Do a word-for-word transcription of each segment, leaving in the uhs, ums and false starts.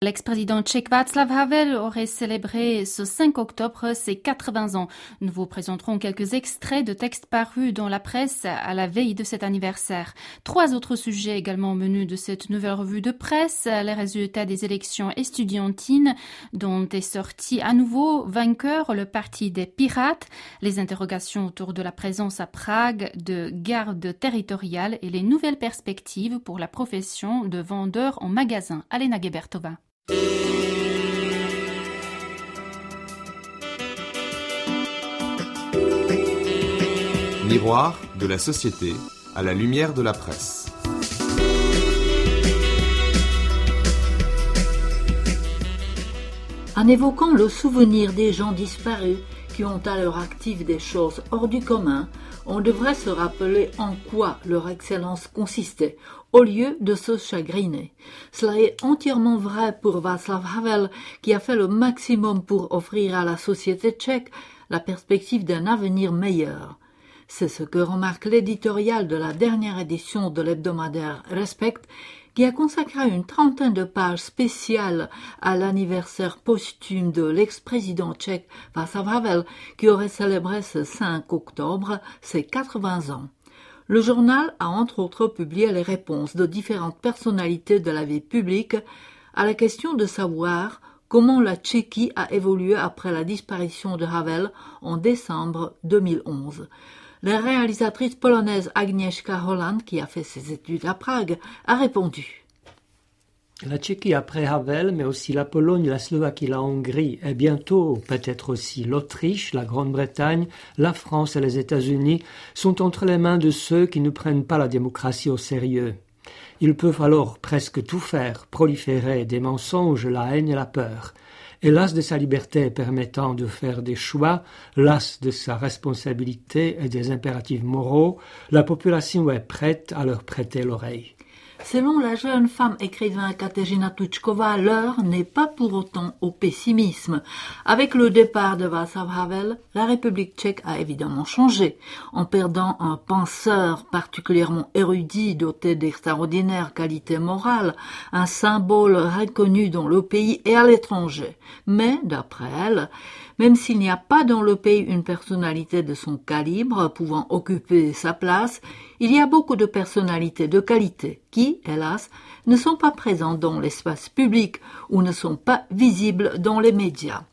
L'ex-président tchèque Václav Havel aurait célébré ce cinq octobre ses quatre-vingts ans. Nous vous présenterons quelques extraits de textes parus dans la presse à la veille de cet anniversaire. Trois autres sujets également au menu de cette nouvelle revue de presse. Les résultats des élections estudiantines dont est sorti à nouveau vainqueur le parti des Pirates, les interrogations autour de la présence à Prague de gardes territoriales et les nouvelles perspectives pour la profession de vendeur en magasin. Alena Gebertova. Miroir de la société à la lumière de la presse. En évoquant le souvenir des gens disparus qui ont à leur actif des choses hors du commun, on devrait se rappeler en quoi leur excellence consistait, au lieu de se chagriner. Cela est entièrement vrai pour Václav Havel, qui a fait le maximum pour offrir à la société tchèque la perspective d'un avenir meilleur. C'est ce que remarque l'éditorial de la dernière édition de l'hebdomadaire Respect, qui a consacré une trentaine de pages spéciales à l'anniversaire posthume de l'ex-président tchèque Václav Havel, qui aurait célébré ce cinq octobre ses quatre-vingts ans. Le journal a entre autres publié les réponses de différentes personnalités de la vie publique à la question de savoir comment la Tchéquie a évolué après la disparition de Havel en décembre deux mille onze. La réalisatrice polonaise Agnieszka Holland, qui a fait ses études à Prague, a répondu. La Tchéquie après Havel, mais aussi la Pologne, la Slovaquie, la Hongrie et bientôt peut-être aussi l'Autriche, la Grande-Bretagne, la France et les États-Unis sont entre les mains de ceux qui ne prennent pas la démocratie au sérieux. Ils peuvent alors presque tout faire, proliférer des mensonges, la haine et la peur. Et las de sa liberté permettant de faire des choix, las de sa responsabilité et des impératifs moraux, la population est prête à leur prêter l'oreille. Selon la jeune femme écrivain Kateřina Tučková, l'heure n'est pas pour autant au pessimisme. Avec le départ de Václav Havel, la République tchèque a évidemment changé, en perdant un penseur particulièrement érudit doté d'extraordinaires qualités morales, un symbole reconnu dans le pays et à l'étranger. Mais, d'après elle, même s'il n'y a pas dans le pays une personnalité de son calibre pouvant occuper sa place, il y a beaucoup de personnalités de qualité qui, hélas, ne sont pas présentes dans l'espace public ou ne sont pas visibles dans les médias.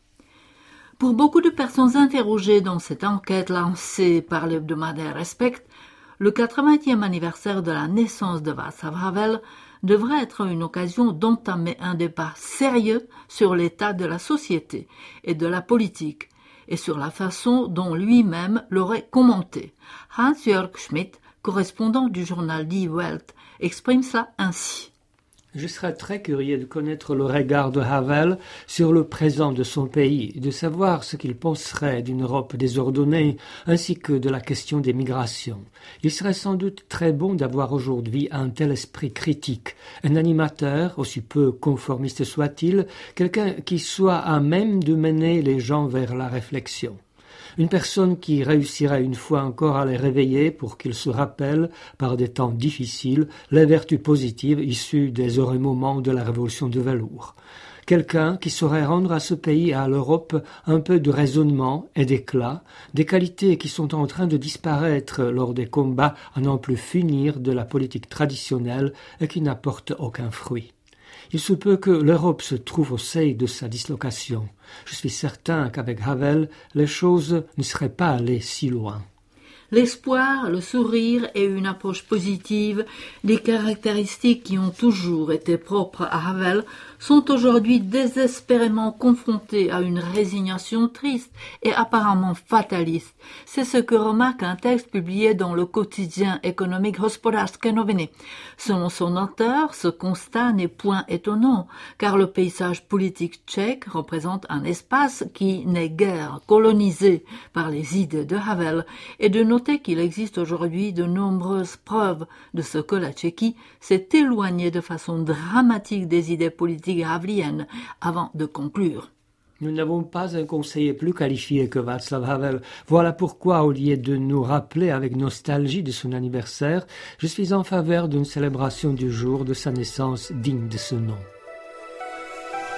Pour beaucoup de personnes interrogées dans cette enquête lancée par l'hebdomadaire Respect, le quatre-vingtième anniversaire de la naissance de Václav Havel devrait être une occasion d'entamer un débat sérieux sur l'état de la société et de la politique et sur la façon dont lui-même l'aurait commenté. Hans-Jörg Schmidt, correspondant du journal Die Welt, exprime ça ainsi. Je serais très curieux de connaître le regard de Havel sur le présent de son pays, de savoir ce qu'il penserait d'une Europe désordonnée, ainsi que de la question des migrations. Il serait sans doute très bon d'avoir aujourd'hui un tel esprit critique, un animateur, aussi peu conformiste soit-il, quelqu'un qui soit à même de mener les gens vers la réflexion. Une personne qui réussirait une fois encore à les réveiller pour qu'ils se rappellent, par des temps difficiles, les vertus positives issues des heureux moments de la révolution de velours. Quelqu'un qui saurait rendre à ce pays et à l'Europe un peu de raisonnement et d'éclat, des qualités qui sont en train de disparaître lors des combats à n'en plus finir de la politique traditionnelle et qui n'apportent aucun fruit. Il se peut que l'Europe se trouve au seuil de sa dislocation. Je suis certain qu'avec Havel, les choses ne seraient pas allées si loin. L'espoir, le sourire et une approche positive, des caractéristiques qui ont toujours été propres à Havel, sont aujourd'hui désespérément confrontés à une résignation triste et apparemment fataliste. C'est ce que remarque un texte publié dans le quotidien économique Hospodářské noviny. Selon son auteur, ce constat n'est point étonnant, car le paysage politique tchèque représente un espace qui n'est guère colonisé par les idées de Havel, et de noter qu'il existe aujourd'hui de nombreuses preuves de ce que la Tchéquie s'est éloignée de façon dramatique des idées politiques haveliennes avant de conclure. Nous n'avons pas un conseiller plus qualifié que Václav Havel. Voilà pourquoi, au lieu de nous rappeler avec nostalgie de son anniversaire, je suis en faveur d'une célébration du jour de sa naissance digne de ce nom.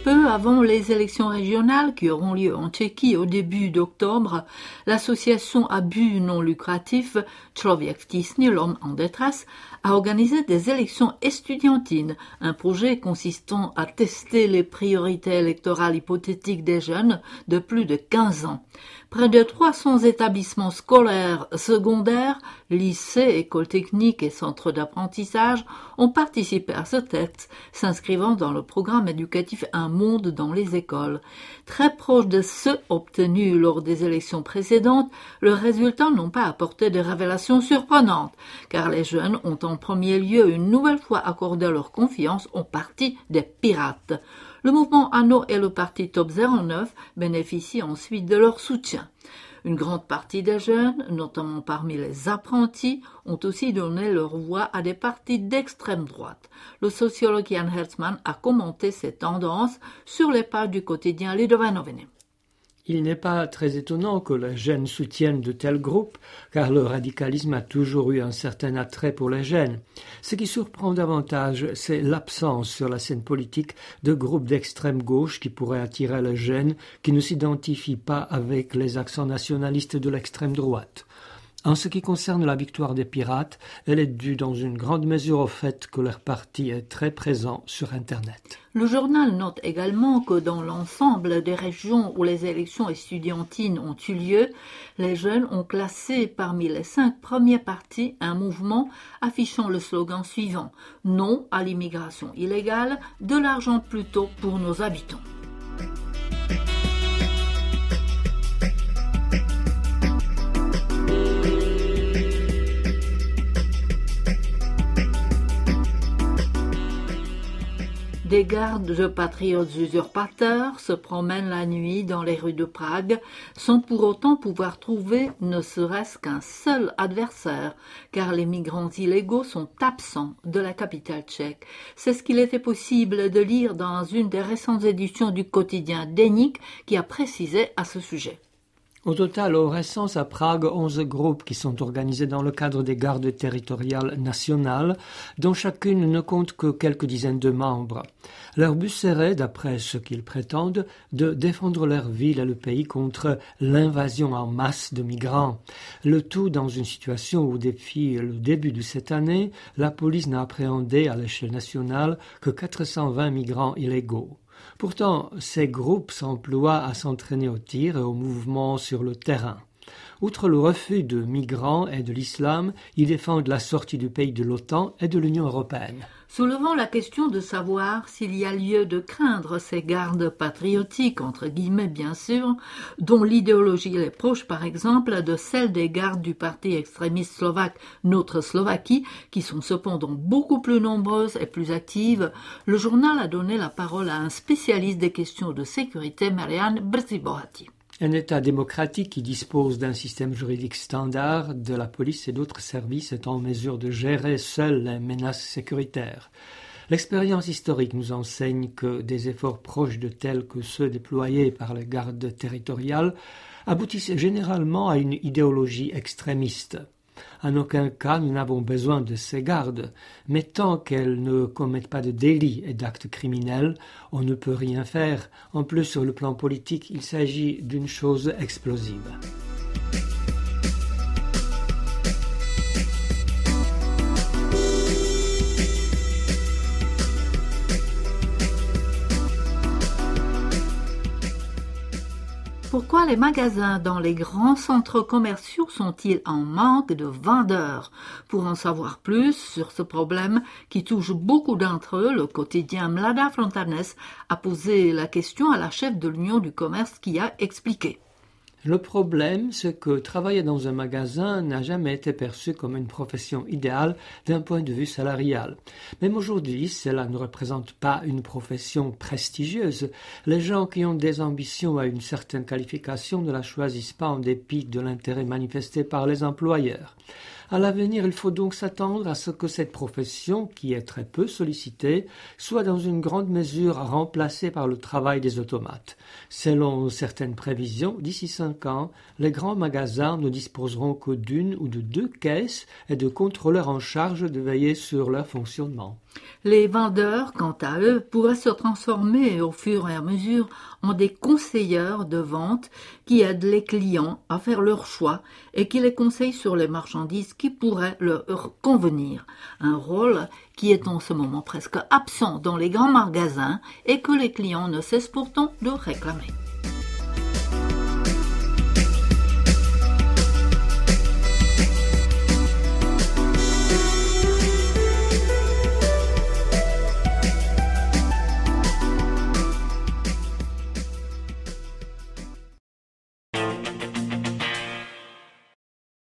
Peu avant les élections régionales qui auront lieu en Tchéquie au début d'octobre, l'association à but non lucratif Člověk v tísni, l'homme en détresse, a organisé des élections estudiantines, un projet consistant à tester les priorités électorales hypothétiques des jeunes de plus de quinze ans. Près de trois cents établissements scolaires secondaires, lycées, écoles techniques et centres d'apprentissage ont participé à ce test, s'inscrivant dans le programme éducatif Un monde dans les écoles. Très proche de ceux obtenus lors des élections précédentes, les résultats n'ont pas apporté de révélations surprenantes, car les jeunes ont en premier lieu une nouvelle fois accordé leur confiance au parti des pirates. Le mouvement ANO et le parti Top zéro neuf bénéficient ensuite de leur soutien. Une grande partie des jeunes, notamment parmi les apprentis, ont aussi donné leur voix à des partis d'extrême droite. Le sociologue Jan Hertzmann a commenté ces tendances sur les pages du quotidien Lidové noviny. Il n'est pas très étonnant que les jeunes soutiennent de tels groupes, car le radicalisme a toujours eu un certain attrait pour les jeunes. Ce qui surprend davantage, c'est l'absence sur la scène politique de groupes d'extrême gauche qui pourraient attirer les jeunes qui ne s'identifient pas avec les accents nationalistes de l'extrême droite. En ce qui concerne la victoire des pirates, elle est due dans une grande mesure au fait que leur parti est très présent sur Internet. Le journal note également que dans l'ensemble des régions où les élections estudiantines ont eu lieu, les jeunes ont classé parmi les cinq premiers partis un mouvement affichant le slogan suivant « Non à l'immigration illégale, de l'argent plutôt pour nos habitants ». Des gardes de patriotes usurpateurs se promènent la nuit dans les rues de Prague sans pour autant pouvoir trouver ne serait-ce qu'un seul adversaire, car les migrants illégaux sont absents de la capitale tchèque. C'est ce qu'il était possible de lire dans une des récentes éditions du quotidien Deník qui a précisé à ce sujet. Au total, on recense à Prague onze groupes qui sont organisés dans le cadre des gardes territoriales nationales, dont chacune ne compte que quelques dizaines de membres. Leur but serait, d'après ce qu'ils prétendent, de défendre leur ville et le pays contre l'invasion en masse de migrants. Le tout dans une situation où, depuis le début de cette année, la police n'a appréhendé à l'échelle nationale que quatre cent vingt migrants illégaux. Pourtant, ces groupes s'emploient à s'entraîner au tir et au mouvement sur le terrain. Outre le refus de migrants et de l'islam, ils défendent la sortie du pays de l'OTAN et de l'Union européenne. Soulevant la question de savoir s'il y a lieu de craindre ces gardes patriotiques, entre guillemets bien sûr, dont l'idéologie est proche par exemple de celle des gardes du parti extrémiste slovaque Notre Slovaquie, qui sont cependant beaucoup plus nombreuses et plus actives, le journal a donné la parole à un spécialiste des questions de sécurité, Marian Brzibohati. Un État démocratique qui dispose d'un système juridique standard, de la police et d'autres services est en mesure de gérer seul les menaces sécuritaires. L'expérience historique nous enseigne que des efforts proches de tels que ceux déployés par les gardes territoriales aboutissent généralement à une idéologie extrémiste. En aucun cas nous n'avons besoin de ces gardes, mais tant qu'elles ne commettent pas de délits et d'actes criminels, on ne peut rien faire. En plus, sur le plan politique, il s'agit d'une chose explosive. Pourquoi les magasins dans les grands centres commerciaux sont-ils en manque de vendeurs? Pour en savoir plus sur ce problème qui touche beaucoup d'entre eux, le quotidien Mladá Frontanes a posé la question à la chef de l'Union du commerce qui a expliqué. Le problème, c'est que travailler dans un magasin n'a jamais été perçu comme une profession idéale d'un point de vue salarial. Même aujourd'hui, cela ne représente pas une profession prestigieuse. Les gens qui ont des ambitions à une certaine qualification ne la choisissent pas en dépit de l'intérêt manifesté par les employeurs. À l'avenir, il faut donc s'attendre à ce que cette profession, qui est très peu sollicitée, soit dans une grande mesure remplacée par le travail des automates. Selon certaines prévisions, d'ici cinq ans, les grands magasins ne disposeront que d'une ou de deux caisses et de contrôleurs en charge de veiller sur leur fonctionnement. Les vendeurs, quant à eux, pourraient se transformer au fur et à mesure en des conseilleurs de vente qui aident les clients à faire leur choix et qui les conseillent sur les marchandises qui pourraient leur convenir. Un rôle qui est en ce moment presque absent dans les grands magasins et que les clients ne cessent pourtant de réclamer.